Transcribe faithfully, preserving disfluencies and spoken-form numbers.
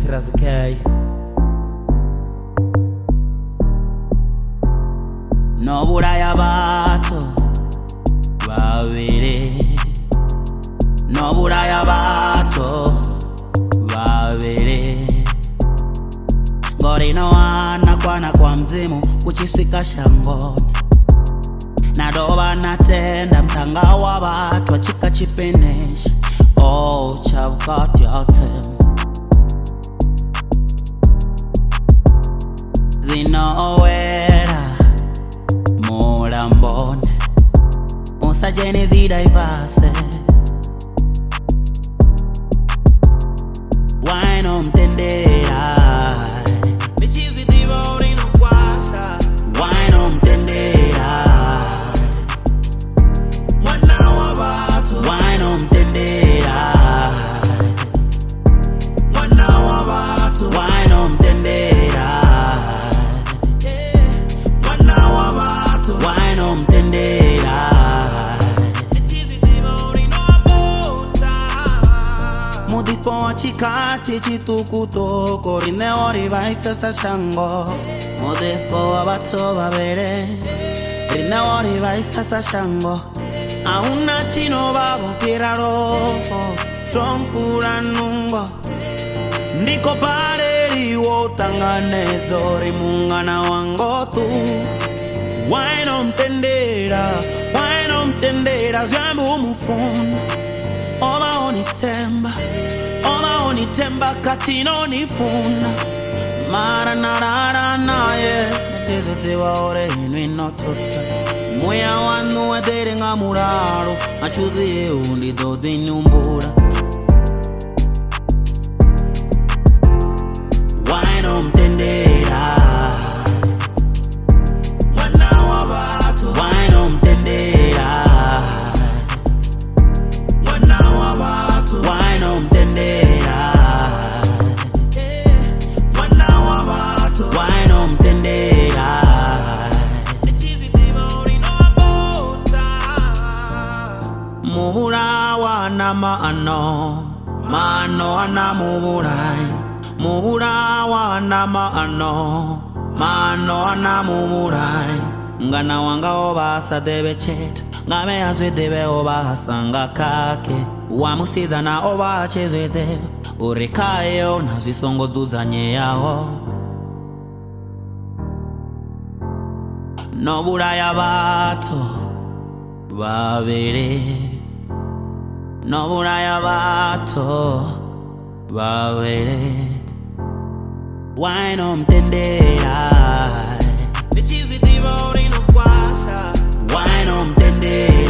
Trazikei no buraya bato babiri no buraya bato babiri ngori no ana kwana kwa mzimu kuchisika shangoni nadoba natenda mtanga wa batu achika chipeneshi oh chabukati yatem zinowera mulambone musajeni zidaivase waino mtendera michizi divori no kwasha waino mtendera mwana wa batu waino mtendera mwana wa batu waino mtendera mwana wa batu waino mtendera Mudipo achikati chitukutoko rine ori vaisa sashango Mudipo abato babere rine ori vaisa sashango Auna chino babo kirarofo tronkura nungo Ndiko pare riwo tangane zori mungana wangotu Waino mtendera, waino mtendera Zambu mufuna Oba onitemba, oba onitemba katino nifuna Mara narara naye Nachezo tewa ore inu inotota Moya wanu edere nga muraro Achuzi ye undi dodi nyumbura Waino mtendera Mwana wa batu Waino mtendera Waino mtendera mwana wa batu waino mtendera mubura wana maano maano ana muburai mubura wana maano maano ana muburai ngana wanga obasa debe chet ngame azwe debe obasa ngakake Wamusiza na oba chezede Urikayo na zisongo zuzanye yao No buraya bato babiri No buraya bato babiri Waino mtendera Michizi divori no kwasha Waino mtendera